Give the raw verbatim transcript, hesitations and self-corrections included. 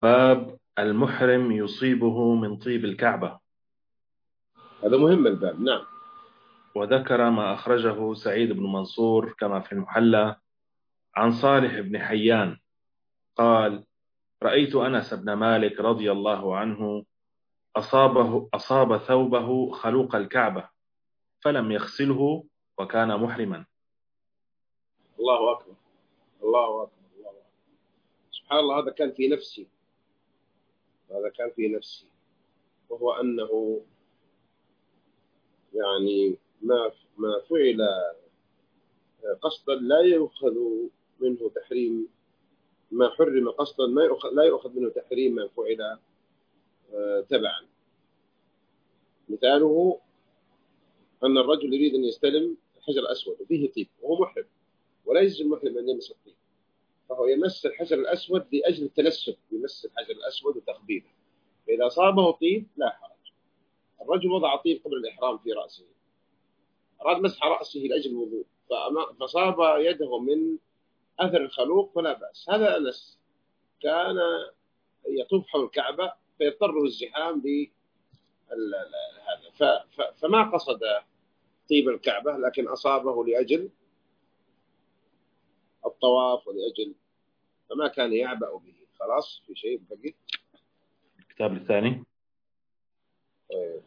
باب المحرم يصيبه من طيب الكعبة. هذا مهم الباب. نعم. وذكر ما أخرجه سعيد بن منصور كما في المحلى عن صالح بن حيان قال: رأيت أنس بن مالك رضي الله عنه أصابه أصاب ثوبه خلوق الكعبة فلم يغسله وكان محرما. الله أكبر. الله أكبر. الله أكبر. سبحان الله. هذا كان في نفسي. هذا كان في نفسي وهو أنه يعني ما ما فعل قصدا لا يؤخذ منه تحريم. ما حرم قصدا ما يؤخذ لا يؤخذ منه تحريم ما فعل آه، تبعا. مثاله أن الرجل يريد أن يستلم الحجر الأسود وفيه طيب وهو محرم، ولا يجوز المحرم أن يمس الطيب، فهو يمس الحجر الأسود لأجل التنسك، يمس الحجر الأسود وتقبيله، فإذا أصابه طيب لا حرج. الرجل وضع طيب قبل الإحرام في رأسه، أراد مسح رأسه لأجل الوضوء فصاب يده من أثر الخلوق فلا بأس. هذا أنس كان يطوف حول الكعبة فيضطر الزحام ب هذا فما قصد طيب الكعبة، لكن أصابه لأجل الطواف ولأجل، فما كان يعبأ به. خلاص في شيء بقي. الكتاب الثاني.